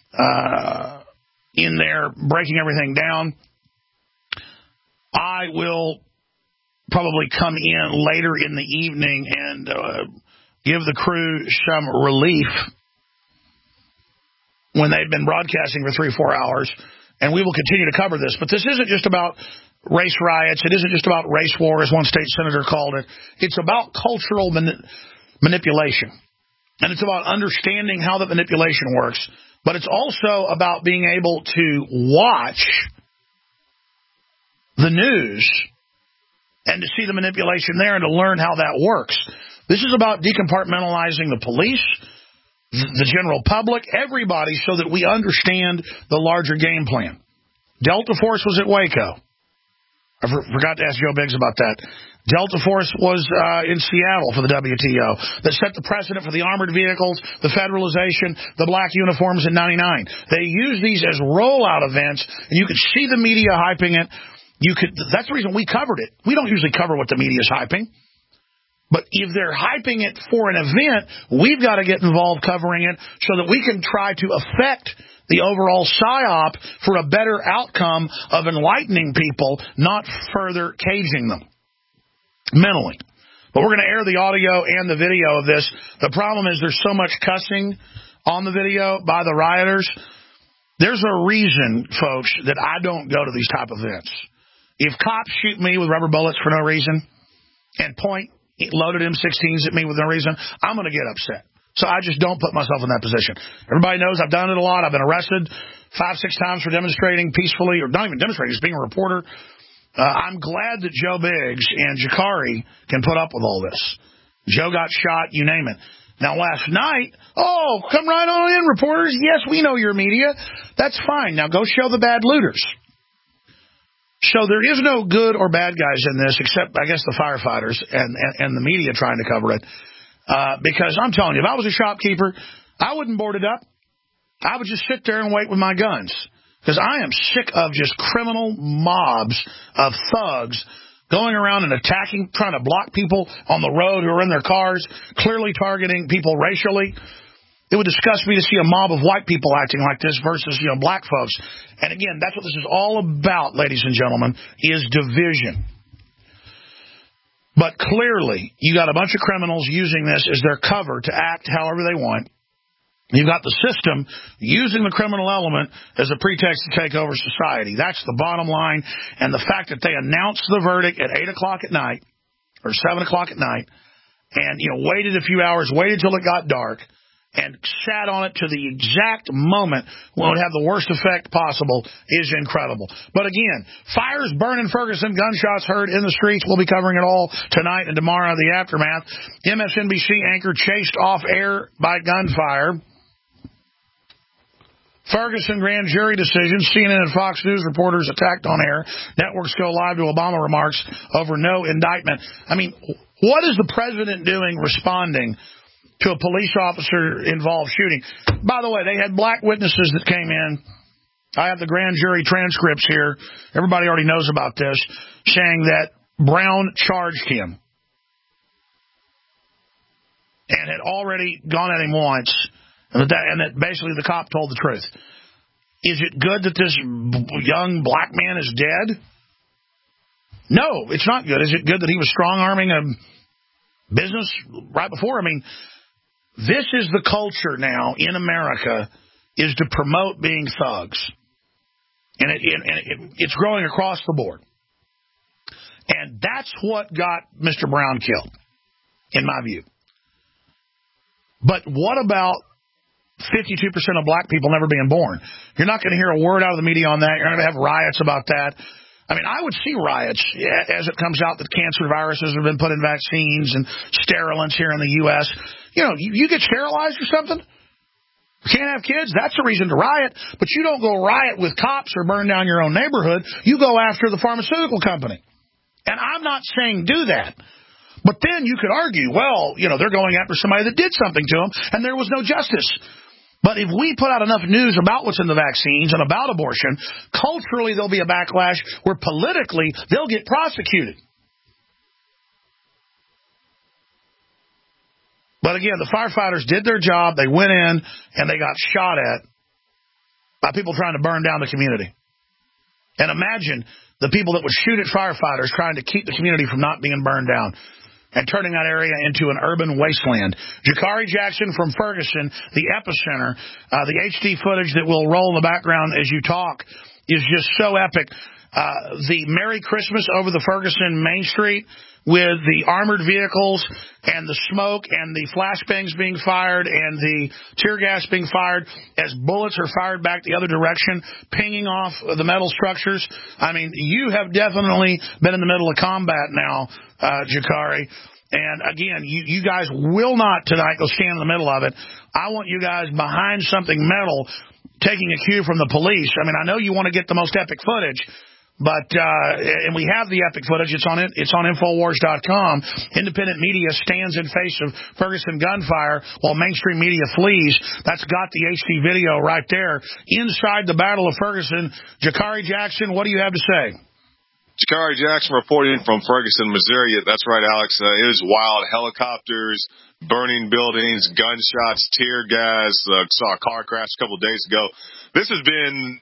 in there breaking everything down. I will probably come in later in the evening and give the crew some relief when they've been broadcasting for 3-4 hours, and we will continue to cover this. But this isn't just about race riots. It isn't just about race war, as one state senator called it. It's about cultural manipulation, and it's about understanding how the manipulation works. But it's also about being able to watch the news and to see the manipulation there and to learn how that works. This is about decompartmentalizing the police, the general public, everybody, so that we understand the larger game plan. Delta Force was at Waco. I forgot to ask Joe Biggs about that. Delta Force was in Seattle for the WTO that set the precedent for the armored vehicles, the federalization, the black uniforms in 99. They use these as rollout events, and you could see the media hyping it. That's the reason we covered it. We don't usually cover what the media is hyping. But if they're hyping it for an event, we've got to get involved covering it so that we can try to affect the overall PSYOP for a better outcome of enlightening people, not further caging them mentally. But we're going to air the audio and the video of this. The problem is there's so much cussing on the video by the rioters. There's a reason, folks, that I don't go to these type of events. If cops shoot me with rubber bullets for no reason and point loaded M16s at me with no reason, I'm going to get upset. So I just don't put myself in that position. Everybody knows I've done it a lot. I've been arrested 5-6 times for demonstrating peacefully, or not even demonstrating, just being a reporter. I'm glad that Joe Biggs and Jakari can put up with all this. Joe got shot, you name it. Now, last night, come right on in, reporters. Yes, we know your media. That's fine. Now go show the bad looters. So there is no good or bad guys in this, except, I guess, the firefighters and the media trying to cover it. Because I'm telling you, if I was a shopkeeper, I wouldn't board it up. I would just sit there and wait with my guns. Because I am sick of just criminal mobs of thugs going around and attacking, trying to block people on the road who are in their cars, clearly targeting people racially. It would disgust me to see a mob of white people acting like this versus, black folks. And again, that's what this is all about, ladies and gentlemen, is division. But clearly, you got a bunch of criminals using this as their cover to act however they want. You've got the system using the criminal element as a pretext to take over society. That's the bottom line. And the fact that they announced the verdict at 8 o'clock at night or 7 o'clock at night and, waited a few hours, waited till it got dark, and sat on it to the exact moment when it would have the worst effect possible is incredible. But again, fires burning Ferguson, gunshots heard in the streets. We'll be covering it all tonight and tomorrow, the aftermath. MSNBC anchor chased off air by gunfire. Ferguson grand jury decision. CNN and Fox News reporters attacked on air. Networks go live to Obama remarks over no indictment. I mean, what is the president doing responding to a police officer-involved shooting? By the way, they had black witnesses that came in. I have the grand jury transcripts here. Everybody already knows about this, saying that Brown charged him. and had already gone at him once, and that basically the cop told the truth. Is it good that this young black man is dead? No, it's not good. Is it good that he was strong-arming a business right before? I mean, this is the culture now in America, is to promote being thugs. And it's growing across the board. And that's what got Mr. Brown killed, in my view. But what about 52% of black people never being born? You're not going to hear a word out of the media on that. You're not going to have riots about that. I mean, I would see riots as it comes out that cancer viruses have been put in vaccines and sterilants here in the U.S. You know, you get sterilized or something? You can't have kids? That's a reason to riot. But you don't go riot with cops or burn down your own neighborhood. You go after the pharmaceutical company. And I'm not saying do that. But then you could argue, well, you know, they're going after somebody that did something to them, and there was no justice. But if we put out enough news about what's in the vaccines and about abortion, culturally there'll be a backlash where politically they'll get prosecuted. But again, the firefighters did their job. They went in and they got shot at by people trying to burn down the community. And imagine the people that would shoot at firefighters trying to keep the community from not being burned down and turning that area into an urban wasteland. Jakari Jackson from Ferguson, the epicenter. The HD footage that will roll in the background as you talk is just so epic. The Merry Christmas over the Ferguson Main Street with the armored vehicles and the smoke and the flashbangs being fired and the tear gas being fired as bullets are fired back the other direction, pinging off the metal structures. I mean, you have definitely been in the middle of combat now, Jakari. And again, you guys will not tonight go stand in the middle of it. I want you guys behind something metal taking a cue from the police. I mean, I know you want to get the most epic footage, but and we have the epic footage. It's on Infowars.com. Independent media stands in face of Ferguson gunfire while mainstream media flees. That's got the HD video right there. Inside the Battle of Ferguson, Jakari Jackson, what do you have to say? Jakari Jackson reporting from Ferguson, Missouri. That's right, Alex. It was wild. Helicopters, burning buildings, gunshots, tear gas. Saw a car crash a couple of days ago. This has been,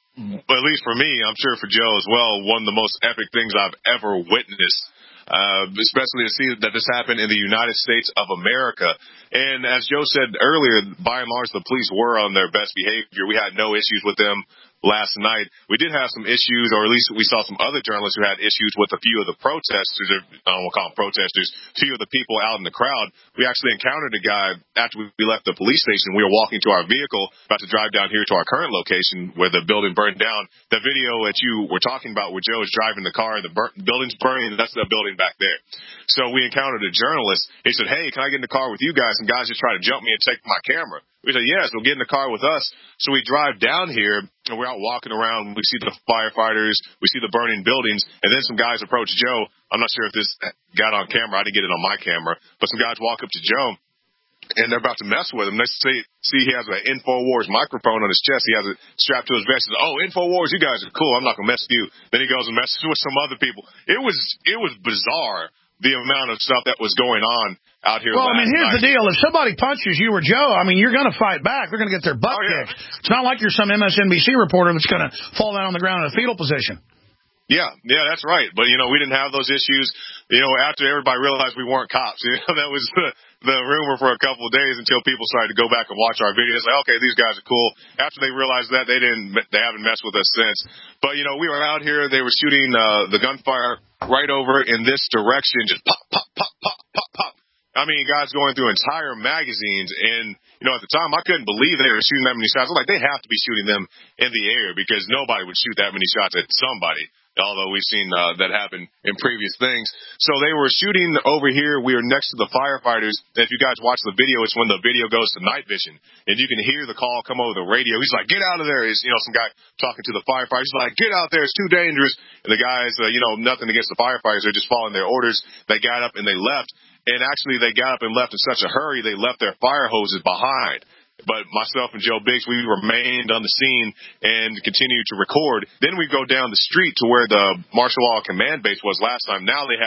at least for me, I'm sure for Joe as well, one of the most epic things I've ever witnessed, especially to see that this happened in the United States of America. And as Joe said earlier, by and large, the police were on their best behavior. We had no issues with them last night. We did have some issues, or at least we saw some other journalists who had issues with a few of the protesters, I don't want to call them protesters, a few of the people out in the crowd. We actually encountered a guy after we left the police station. We were walking to our vehicle, about to drive down here to our current location where the building burned down. The video that you were talking about where Joe is driving the car and the building's burning, that's the building back there. So we encountered a journalist. He said, hey, can I get in the car with you guys? And guys just try to jump me and take my camera. We said, yes, we'll get in the car with us. So we drive down here, and we're out walking around. We see the firefighters. We see the burning buildings. And then some guys approach Joe. I'm not sure if this got on camera. I didn't get it on my camera. But some guys walk up to Joe, and they're about to mess with him. They see he has an Infowars microphone on his chest. He has it strapped to his vest. He says, oh, Infowars, you guys are cool. I'm not going to mess with you. Then he goes and messes with some other people. It was bizarre, the amount of stuff that was going on out here. Well, I mean, here's the deal. If somebody punches you or Joe, I mean, you're going to fight back. They're going to get their butt kicked. It's not like you're some MSNBC reporter that's going to fall down on the ground in a fetal position. Yeah, that's right. But, we didn't have those issues. After everybody realized we weren't cops, that was the rumor for a couple of days until people started to go back and watch our videos. Like, okay, these guys are cool. After they realized that, they haven't messed with us since. But, we were out here. They were shooting the gunfire right over in this direction, just pop, pop, pop, pop, pop, pop. I mean, guys going through entire magazines, and, at the time, I couldn't believe they were shooting that many shots. I was like, they have to be shooting them in the air because nobody would shoot that many shots at somebody, although we've seen that happen in previous things. So they were shooting over here. We were next to the firefighters. If you guys watch the video, it's when the video goes to night vision, and you can hear the call come over the radio. He's like, get out of there. He's, some guy talking to the firefighters. He's like, get out there. It's too dangerous. And the guys, nothing against the firefighters. They're just following their orders. They got up and they left. And actually, they got up and left in such a hurry, they left their fire hoses behind. But myself and Joe Biggs, we remained on the scene and continued to record. Then we go down the street to where the martial law command base was last time. Now they have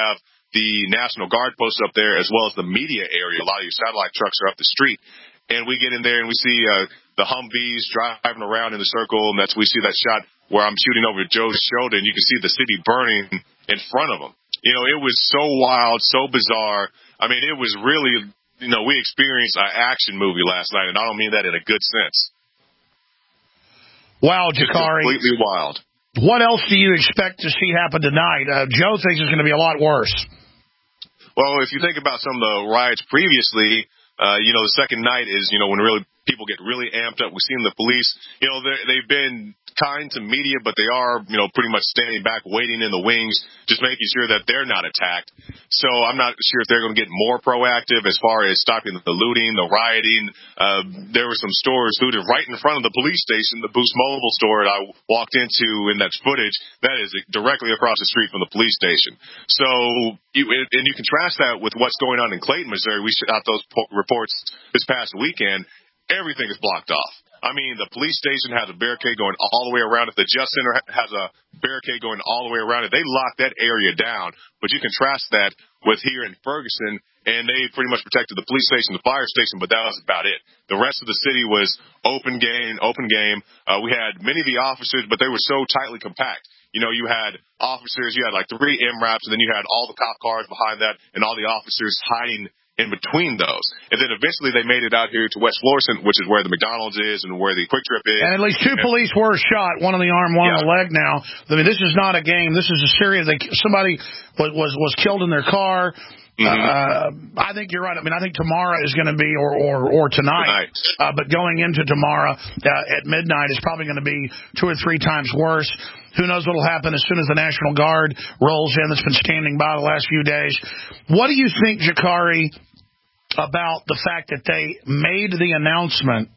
the National Guard post up there, as well as the media area. A lot of your satellite trucks are up the street. And we get in there and we see the Humvees driving around in the circle, and we see that shot where I'm shooting over Joe's shoulder, and you can see the city burning in front of him. You know, it was so wild, so bizarre. I mean, it was really, you know, we experienced an action movie last night, and I don't mean that in a good sense. Wow, Jakari. Completely wild. What else do you expect to see happen tonight? Joe thinks it's going to be a lot worse. Well, if you think about some of the riots previously, you know, the second night is, you know, when really people get really amped up. We've seen the police, you know, they've been kind to media, but they are, you know, pretty much standing back, waiting in the wings, just making sure that they're not attacked. So I'm not sure if they're going to get more proactive as far as stopping the looting, the rioting. There were some stores looted right in front of the police station, the Boost Mobile store that I walked into in that footage. That is directly across the street from the police station. So, you contrast that with what's going on in Clayton, Missouri. We shot those reports this past weekend. Everything is blocked off. I mean, the police station has a barricade going all the way around it. The Just Center has a barricade going all the way around it. They locked that area down. But you contrast that with here in Ferguson, and they pretty much protected the police station, the fire station, but that was about it. The rest of the city was open game. We had many of the officers, but they were so tightly compact. You know, you had officers, you had like 3 MRAPs, and then you had all the cop cars behind that, and all the officers hiding in between those. And then eventually they made it out here to West Florissant, which is where the McDonald's is and where the Quick Trip is. And at least 2 police were shot, one on the arm, one on the leg now. I mean, this is not a game. This is a serious, somebody was killed in their car. Mm-hmm. I think you're right. I mean, I think tomorrow is going to be, or tonight. But going into tomorrow at midnight is probably going to be 2 or 3 times worse. Who knows what will happen as soon as the National Guard rolls in that's been standing by the last few days. What do you think, Jakari, about the fact that they made the announcement?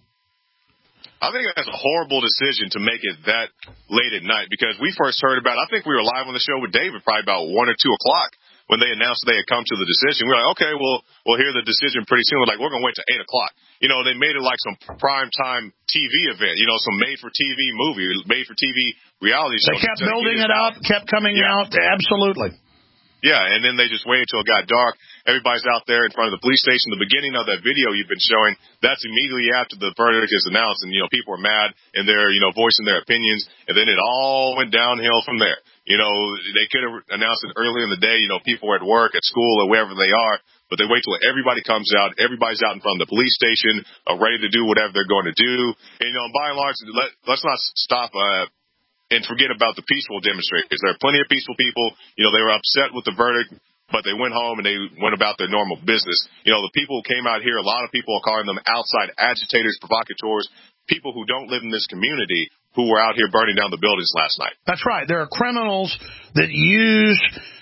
I think that's a horrible decision to make it that late at night, because we first heard about it. I think we were live on the show with David probably about 1 or 2 o'clock when they announced they had come to the decision. We were like, okay, we'll hear the decision pretty soon. We're like, we're going to wait till 8 o'clock. You know, they made it like some primetime TV event, you know, some made-for-TV movie, made-for-TV reality show. They kept building it up, kept coming out. Absolutely. Yeah, and then they just waited till it got dark. Everybody's out there in front of the police station. The beginning of that video you've been showing, that's immediately after the verdict is announced, and, you know, people are mad, and they're, you know, voicing their opinions, and then it all went downhill from there. You know, they could have announced it earlier in the day. You know, people are at work, at school, or wherever they are, but they wait till everybody comes out. Everybody's out in front of the police station, ready to do whatever they're going to do. And, you know, by and large, let's not stop and forget about the peaceful demonstrators. There are plenty of peaceful people. You know, they were upset with the verdict, but they went home and they went about their normal business. You know, the people who came out here, a lot of people are calling them outside agitators, provocateurs, people who don't live in this community who were out here burning down the buildings last night. That's right. There are criminals that use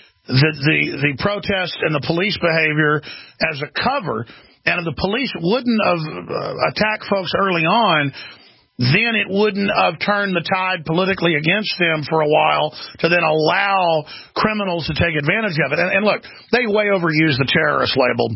the protest and the police behavior as a cover. And if the police wouldn't have attacked folks early on, then it wouldn't have turned the tide politically against them for a while to then allow criminals to take advantage of it. And look, they way overuse the terrorist label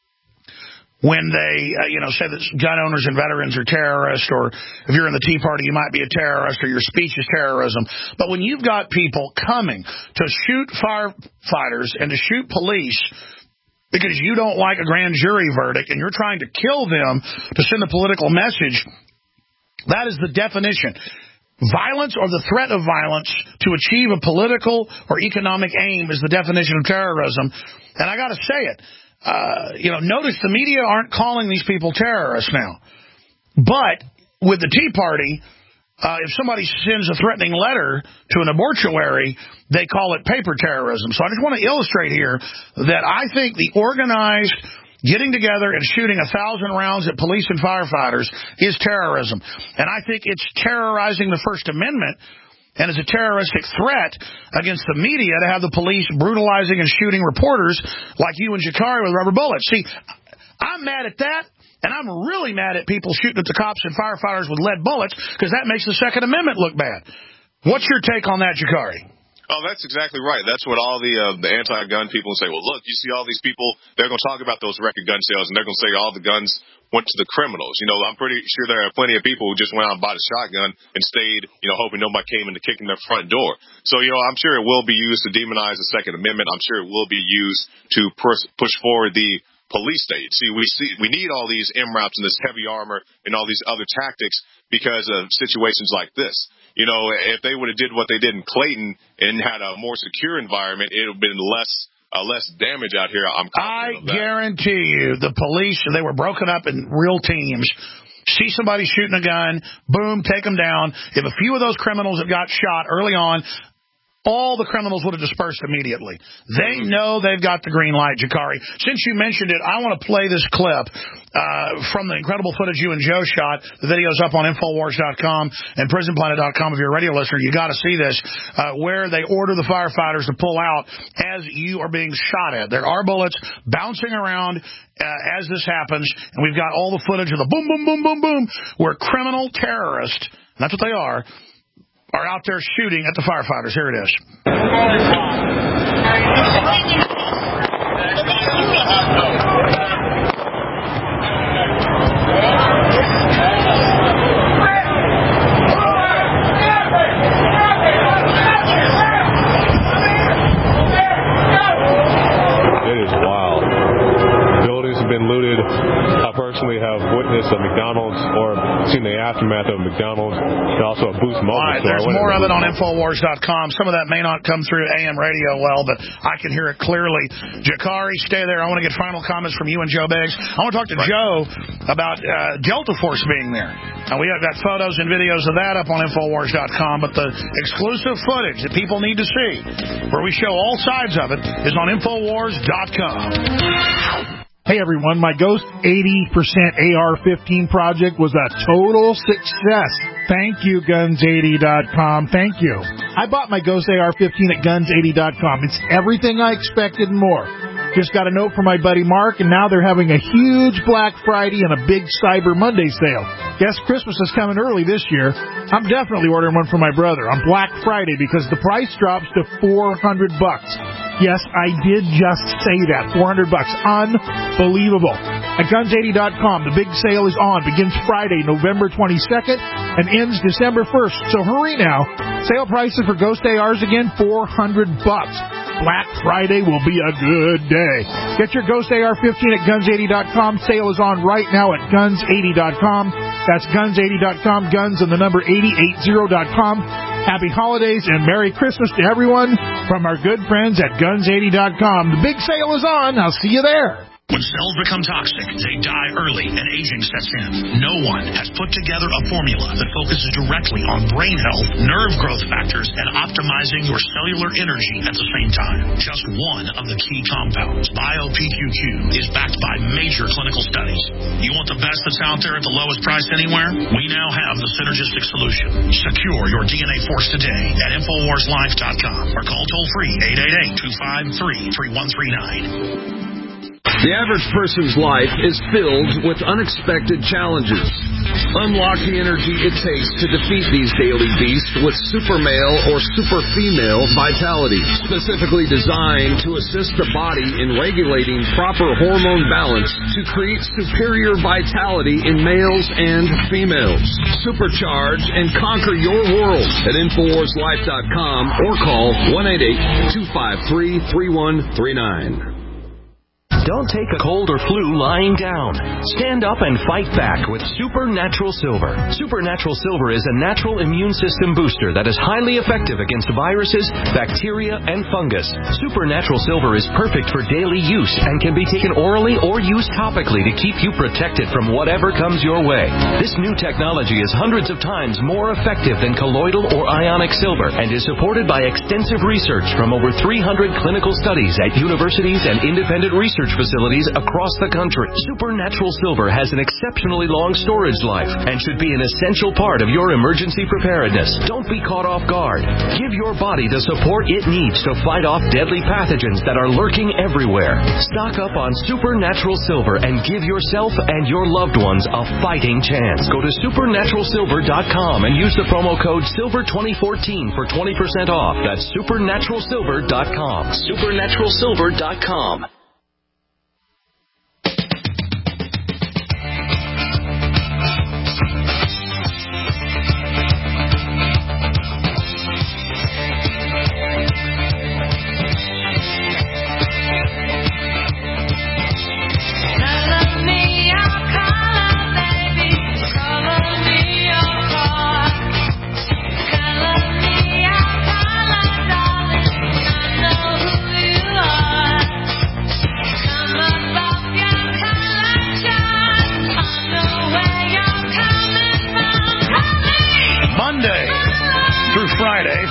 when they, say that gun owners and veterans are terrorists, or if you're in the Tea Party, you might be a terrorist, or your speech is terrorism. But when you've got people coming to shoot firefighters and to shoot police because you don't like a grand jury verdict and you're trying to kill them to send a political message, that is the definition. Violence or the threat of violence to achieve a political or economic aim is the definition of terrorism. And I got to say it. Notice the media aren't calling these people terrorists now. But with the Tea Party, if somebody sends a threatening letter to an abortuary, they call it paper terrorism. So I just want to illustrate here that I think the organized getting together and shooting 1,000 rounds at police and firefighters is terrorism. And I think it's terrorizing the First Amendment and is a terroristic threat against the media to have the police brutalizing and shooting reporters like you and Jakari with rubber bullets. See, I'm mad at that, and I'm really mad at people shooting at the cops and firefighters with lead bullets because that makes the Second Amendment look bad. What's your take on that, Jakari? Oh, that's exactly right. That's what all the anti-gun people say. Well, look, you see all these people, they're going to talk about those record gun sales, and they're going to say all the guns went to the criminals. You know, I'm pretty sure there are plenty of people who just went out and bought a shotgun and stayed, you know, hoping nobody came in to kick in their front door. So, you know, I'm sure it will be used to demonize the Second Amendment. I'm sure it will be used to push forward the police state. We need all these MRAPs and this heavy armor and all these other tactics because of situations like this. You know, if they would have did what they did in Clayton and had a more secure environment, it would have been less damage out here. I guarantee you the police, they were broken up in real teams. See somebody shooting a gun, boom, take them down. If a few of those criminals have got shot early on, all the criminals would have dispersed immediately. They know they've got the green light, Jakari. Since you mentioned it, I want to play this clip from the incredible footage you and Joe shot. The video's up on Infowars.com and PrisonPlanet.com. If you're a radio listener, you got to see this, where they order the firefighters to pull out as you are being shot at. There are bullets bouncing around as this happens, and we've got all the footage of the boom, boom, boom, boom, boom, where criminal terrorists, that's what they are out there shooting at the firefighters. Here it is. It is wild. Buildings have been looted. I personally have witnessed a McDonald's or seen the aftermath of McDonald's and also a Boost Mobile. All right, there's more of it on Infowars.com. Some of that may not come through AM radio well, but I can hear it clearly. Jakari, stay there. I want to get final comments from you and Joe Biggs. I want to talk to Joe about Delta Force being there. And we have got photos and videos of that up on Infowars.com, but the exclusive footage that people need to see, where we show all sides of it, is on Infowars.com. Hey everyone, my Ghost 80% AR-15 project was a total success. Thank you, Guns80.com. Thank you. I bought my Ghost AR-15 at Guns80.com. It's everything I expected and more. Just got a note from my buddy Mark, and now they're having a huge Black Friday and a big Cyber Monday sale. Guess Christmas is coming early this year. I'm definitely ordering one for my brother on Black Friday because the price drops to $400. Yes, I did just say that. $400. Unbelievable. At Guns80.com, the big sale is on. Begins Friday, November 22nd, and ends December 1st. So hurry now. Sale prices for Ghost ARs again, $400. Black Friday will be a good day. Get your Ghost AR-15 at Guns80.com. Sale is on right now at Guns80.com. That's Guns80.com. Guns and the number 8080.com. Happy holidays and Merry Christmas to everyone from our good friends at Guns80.com. The big sale is on. I'll see you there. When cells become toxic, they die early and aging sets in. No one has put together a formula that focuses directly on brain health, nerve growth factors, and optimizing your cellular energy at the same time. Just one of the key compounds, BioPQQ, is backed by major clinical studies. You want the best that's out there at the lowest price anywhere? We now have the synergistic solution. Secure your DNA Force today at InfoWarsLife.com or call toll-free 888-253-3139. The average person's life is filled with unexpected challenges. Unlock the energy it takes to defeat these daily beasts with super male or super female vitality, specifically designed to assist the body in regulating proper hormone balance to create superior vitality in males and females. Supercharge and conquer your world at InfoWarsLife.com or call 1-888-253-3139. Don't take a cold or flu lying down. Stand up and fight back with Supernatural Silver. Supernatural Silver is a natural immune system booster that is highly effective against viruses, bacteria, and fungus. Supernatural Silver is perfect for daily use and can be taken orally or used topically to keep you protected from whatever comes your way. This new technology is hundreds of times more effective than colloidal or ionic silver and is supported by extensive research from over 300 clinical studies at universities and independent research facilities across the country. Supernatural Silver has an exceptionally long storage life and should be an essential part of your emergency preparedness. Don't be caught off guard. Give your body the support it needs to fight off deadly pathogens that are lurking everywhere. Stock up on Supernatural Silver and give yourself and your loved ones a fighting chance. Go to supernaturalsilver.com and use the promo code SILVER2014 for 20% off. That's supernaturalsilver.com. Supernaturalsilver.com.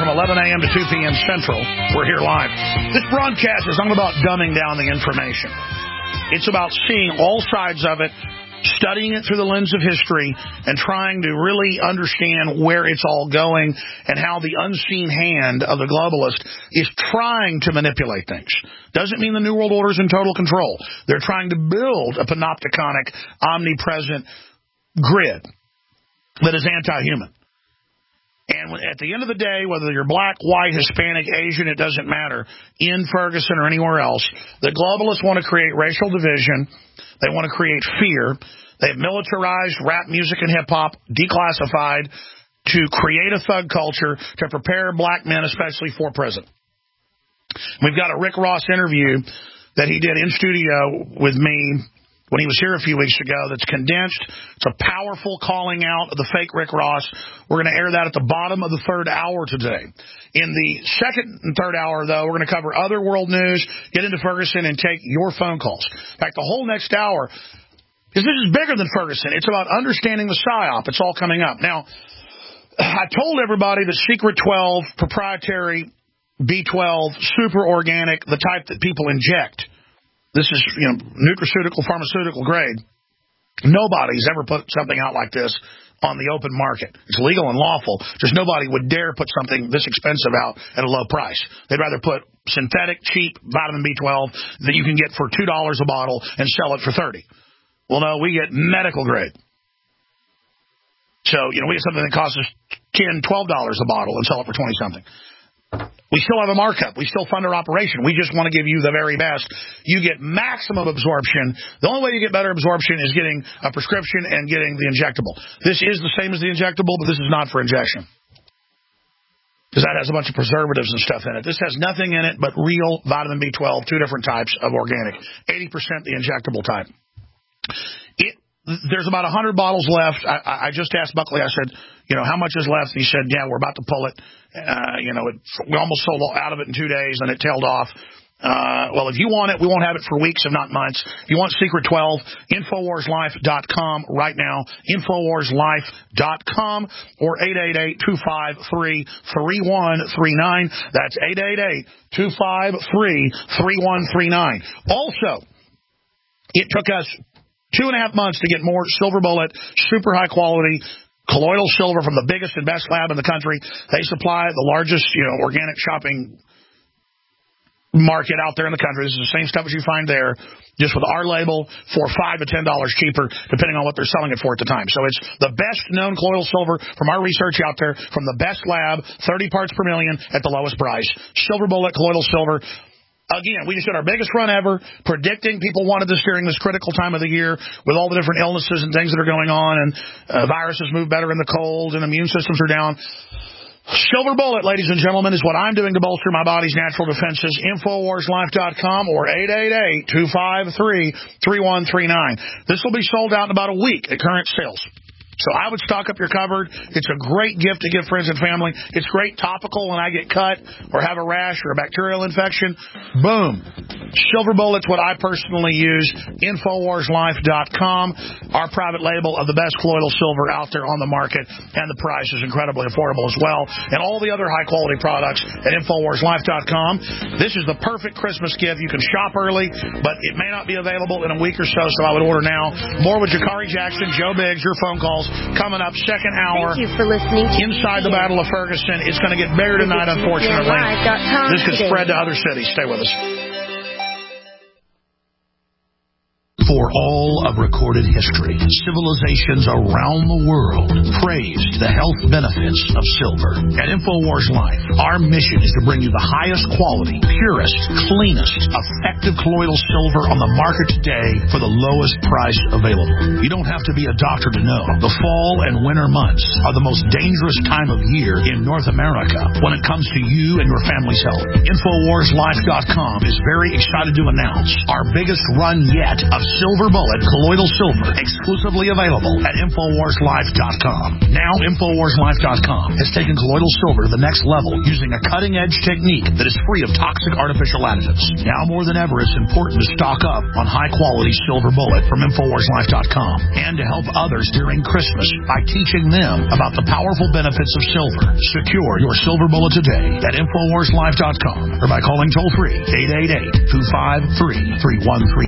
from 11 a.m. to 2 p.m. Central. We're here live. This broadcast is not about dumbing down the information. It's about seeing all sides of it, studying it through the lens of history, and trying to really understand where it's all going and how the unseen hand of the globalist is trying to manipulate things. Doesn't mean the New World Order is in total control. They're trying to build a panopticonic, omnipresent grid that is anti-human. And at the end of the day, whether you're black, white, Hispanic, Asian, it doesn't matter, in Ferguson or anywhere else, the globalists want to create racial division. They want to create fear. They have militarized rap music and hip-hop, declassified, to create a thug culture to prepare black men, especially for prison. We've got a Rick Ross interview that he did in studio with me when he was here a few weeks ago that's condensed. It's a powerful calling out of the fake Rick Ross. We're going to air that at the bottom of the third hour today. In the second and third hour, though, we're going to cover other world news, get into Ferguson, and take your phone calls. In fact, the whole next hour, because this is bigger than Ferguson, it's about understanding the PSYOP. It's all coming up. Now, I told everybody that Secret 12, proprietary B12, super organic, the type that people inject, this is, nutraceutical, pharmaceutical grade. Nobody's ever put something out like this on the open market. It's legal and lawful. Just nobody would dare put something this expensive out at a low price. They'd rather put synthetic, cheap vitamin B12 that you can get for $2 a bottle and sell it for $30. Well, no, we get medical grade. So, we get something that costs us $10, $12 a bottle and sell it for 20-something. We still have a markup. We still fund our operation. We just want to give you the very best. You get maximum absorption. The only way you get better absorption is getting a prescription and getting the injectable. This is the same as the injectable, but this is not for injection, because that has a bunch of preservatives and stuff in it. This has nothing in it but real vitamin B12, 2 different types of organic, 80% the injectable type. There's about 100 bottles left. I just asked Buckley, I said, how much is left? And he said, yeah, we're about to pull it. We almost sold out of it in 2 days, and it tailed off. Well, if you want it, we won't have it for weeks, if not months. If you want Secret 12, InfoWarsLife.com right now, InfoWarsLife.com, or 888-253-3139. That's 888-253-3139. Also, it took us 2.5 months to get more Silver Bullet, super high quality, colloidal silver from the biggest and best lab in the country. They supply the largest, organic shopping market out there in the country. This is the same stuff as you find there, just with our label for $5 to $10 cheaper, depending on what they're selling it for at the time. So it's the best known colloidal silver from our research out there, from the best lab, 30 parts per million at the lowest price. Silver Bullet, colloidal silver. Again, we just did our biggest run ever, predicting people wanted this during this critical time of the year with all the different illnesses and things that are going on, and viruses move better in the cold, and immune systems are down. Silver Bullet, ladies and gentlemen, is what I'm doing to bolster my body's natural defenses. InfoWarsLife.com or 888-253-3139. This will be sold out in about a week at current sales. So I would stock up your cupboard. It's a great gift to give friends and family. It's great topical when I get cut or have a rash or a bacterial infection. Boom. Silver Bullet's what I personally use. InfoWarsLife.com, our private label of the best colloidal silver out there on the market, and the price is incredibly affordable as well. And all the other high-quality products at InfoWarsLife.com. This is the perfect Christmas gift. You can shop early, but it may not be available in a week or so, so I would order now. More with Jakari Jackson, Joe Biggs, your phone calls. Coming up, second hour. Thank you for listening to Inside the Battle of Ferguson. It's going to get bigger tonight, unfortunately. This could spread to other cities. Stay with us. For all of recorded history, civilizations around the world praised the health benefits of silver. At InfoWars Life, our mission is to bring you the highest quality, purest, cleanest, effective colloidal silver on the market today for the lowest price available. You don't have to be a doctor to know the fall and winter months are the most dangerous time of year in North America when it comes to you and your family's health. InfoWarsLife.com is very excited to announce our biggest run yet of Silver Bullet Colloidal Silver, exclusively available at InfoWarsLife.com. Now, InfoWarsLife.com has taken colloidal silver to the next level using a cutting-edge technique that is free of toxic artificial additives. Now more than ever, it's important to stock up on high-quality Silver Bullet from InfoWarsLife.com and to help others during Christmas by teaching them about the powerful benefits of silver. Secure your Silver Bullet today at InfoWarsLife.com or by calling toll-free 888-253-3133.